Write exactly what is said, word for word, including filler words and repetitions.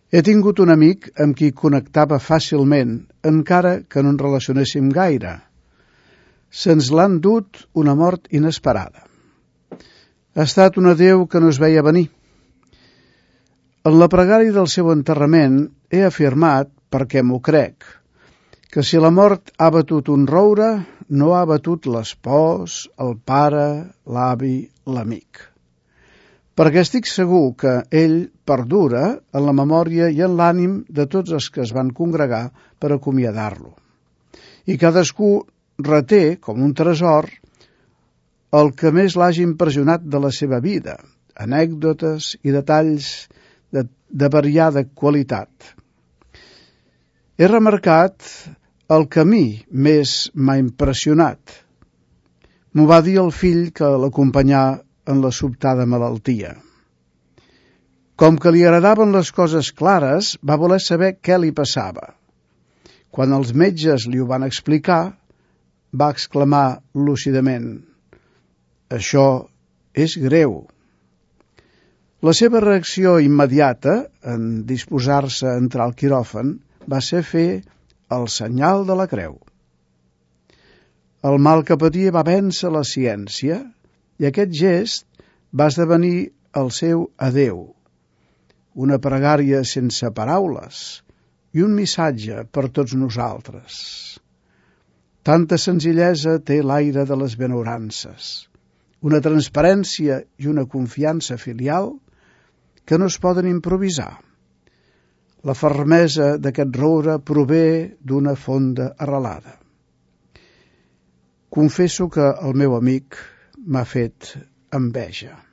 He tingut un amic amb qui connectava fàcilment, encara que no ens relacionéssim gaire. Se'ns l'ha endut una mort inesperada. Ha estat un adéu que no es veia venir. En la pregària del seu enterrament he afirmat, perquè m'ho crec, que si la mort ha batut un roure, no ha batut l'espòs, el pare, l'avi, l'amic. Perquè estic segur que ell perdura en la memòria i en l'ànim de tots els que es van congregar per acomiadar-lo. I cadascú reté, com un tresor, el que més l'hagi impressionat de la seva vida, anècdotes i detalls de, de variada qualitat. He remarcat el que a mi més m'ha impressionat. M'ho va dir el fill que l'acompanyà en la sobtada malaltia. Com que li agradaven les coses clares, va voler saber què li passava. Quan els metges li ho van explicar, va exclamar lúcidament: «Això és greu». La seva reacció immediata, en disposar-se a entrar al quiròfan, va ser fer el senyal de la creu. El mal que patia va vèncer la ciència i aquest gest va esdevenir el seu adéu, una pregària sense paraules i un missatge per tots nosaltres. Tanta senzillesa té l'aire de les benaurances, una transparència i una confiança filial que no es poden improvisar. La fermesa d'aquest roure prové d'una fonda arrelada. Confesso que el meu amic m'ha fet enveja.